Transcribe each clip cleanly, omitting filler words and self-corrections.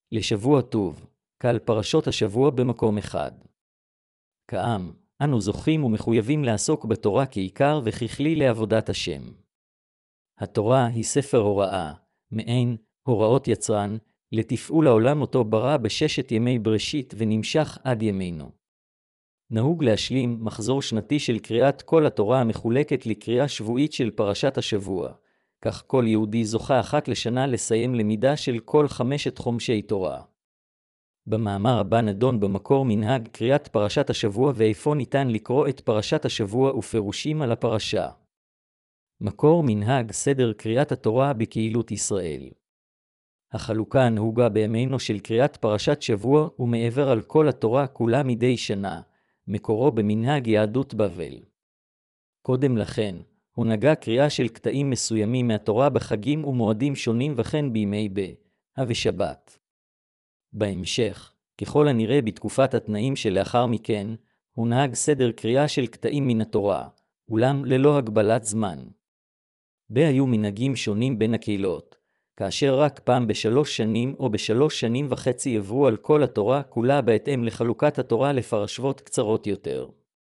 לשבוע טוב, קל פרשות השבוע במקום אחד. כעם, אנו זוכים ומחויבים לעסוק בתורה כעיקר וככלי לעבודת השם. התורה היא ספר הוראה, מעין הוראות יצרן, לתפעול העולם אותו ברא בששת ימי בראשית ונמשך עד ימינו. נהוג להשלים מחזור שנתי של קריאת כל התורה המחולקת לקריאה שבועית של פרשת השבוע, כך כל יהודי זוכה אחת לשנה לסיים למידה של כל 5 חומשי תורה. במאמר הבא נדון במקור מנהג קריאת פרשת השבוע ואיפה ניתן לקרוא את פרשת השבוע ופירושים על הפרשה. מקור מנהג סדר קריאת התורה בקהילות ישראל. החלוקה הנהוגה בימינו של קריאת פרשת שבוע ומעבר על כל התורה כולה מדי שנה, מקורו במנהג יהדות בבל. קודם לכן, הונהגה קריאה של קטעים מסוימים מהתורה בחגים ומועדים שונים וכן בימי ושבת. בהמשך, ככל הנראה בתקופת התנאים שלאחר מכן, הונהג סדר קריאה של קטעים מן התורה, אולם ללא הגבלת זמן. היו מנהגים שונים בין הקהילות, כאשר רק פעם ב3 שנים או ב3.5 שנים עברו על כל התורה כולה בהתאם לחלוקת התורה לפרשבות קצרות יותר.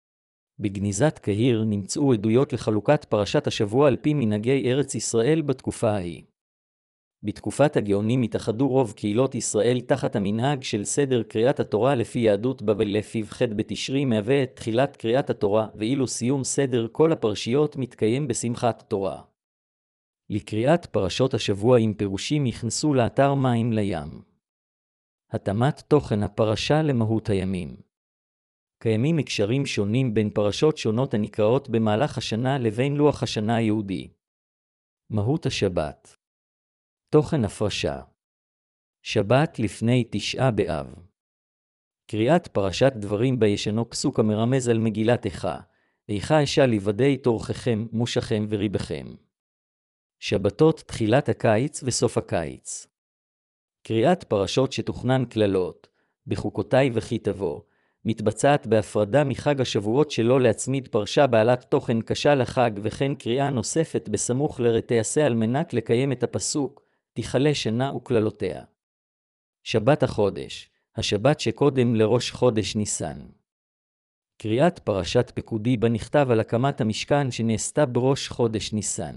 בגניזת קהיר נמצאו עדויות לחלוקת פרשת השבוע על פי מנהגי ארץ ישראל בתקופה ההיא. בתקופת הגאונים התאחדו רוב קהילות ישראל תחת המנהג של סדר קריאת התורה לפי יהדות בבל לפיו ח' בתשרי מהווה את תחילת קריאת התורה, ואילו סיום סדר כל הפרשיות מתקיים בשמחת תורה. לקריאת פרשות השבוע עם פירושים יכנסו לאתר מים לים. התאמת תוכן הפרשה למהות הימים. קיימים הקשרים שונים בין פרשות שונות הנקראות במהלך השנה לבין לוח השנה היהודי. מהות השבת. תוכן הפרשה. שבת לפני 9 באב. קריאת פרשת דברים בישנו פסוק המרמז על מגילת איכה. איכה אשא לבדי תורככם, מושכם וריבכם. שבתות תחילת הקיץ וסוף הקיץ. קריאת פרשות שתוכנן כללות, בחוקותיי וכי תבוא, מתבצעת בהפרדה מחג השבועות שלא להצמיד פרשה בעלת תוכן קשה לחג וכן קריאה נוספת בסמוך לרתיעשה על מנת לקיים את הפסוק, תיכלה שנה וכללותיה. שבת החודש, השבת שקודם לראש חודש ניסן. קריאת פרשת פקודי בה נכתב על הקמת המשכן שנעשתה בראש חודש ניסן.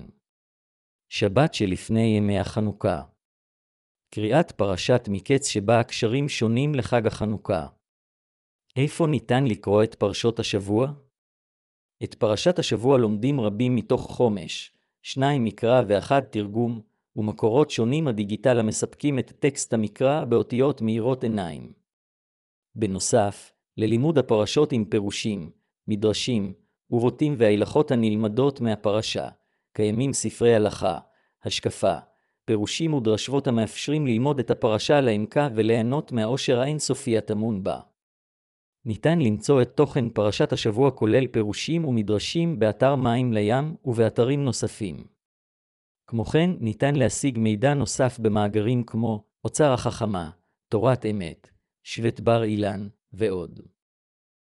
שבת שלפני ימי החנוכה. קריאת פרשת מקץ שבה הקשרים שונים לחג החנוכה. איפה ניתן לקרוא את פרשות השבוע? את פרשת השבוע לומדים רבים מתוך חומש, 2 מקרא ו1 תרגום, ומקורות שונים הדיגיטל המספקים את טקסט המקרא באותיות מאירות עיניים. בנוסף, ללימוד הפרשות עם פירושים, מדרשים, ובוטים וההלכות הנלמדות מהפרשה, קיימים ספרי הלכה, השקפה, פירושים ודרשבות המאפשרים ללמוד את הפרשה לעמקה וליהנות מהעושר האינסופי הטמון בה. ניתן למצוא את תוכן פרשת השבוע כולל פירושים ומדרשים באתר מים לים ובאתרים נוספים. כמו כן, ניתן להשיג מידע נוסף במאגרים כמו אוצר החכמה, תורת אמת, שבט בר אילן ועוד.